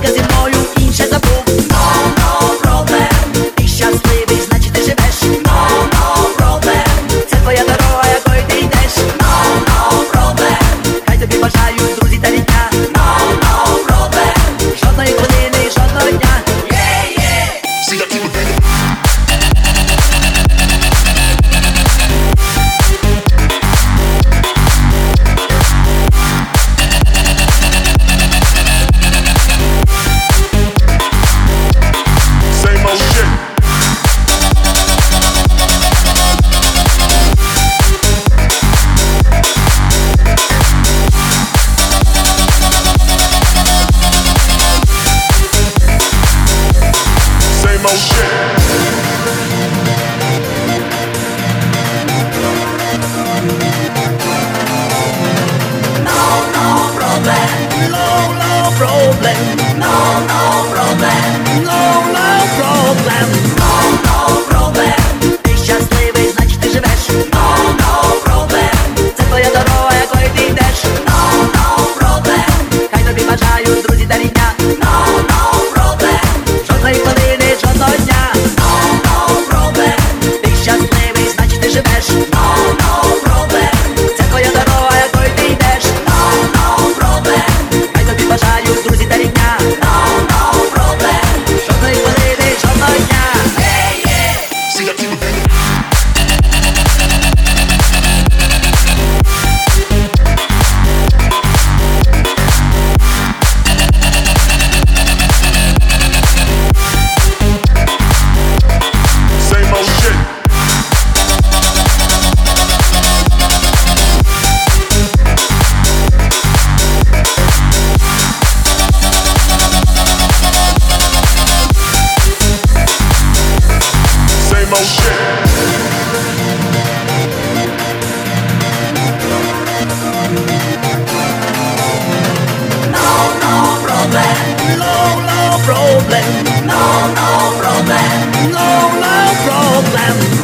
музика зі мною інше забув. No, no problem. Ти щасливий, значить ти живеш. No, no problem. Це твоя дорога, якою ти йдеш. No, no problem. Хай тобі бажають друзі та рідня. No, no problem. Жодної хвилини, жодного дня. Yeah, yeah. No, no problem. No, no problem.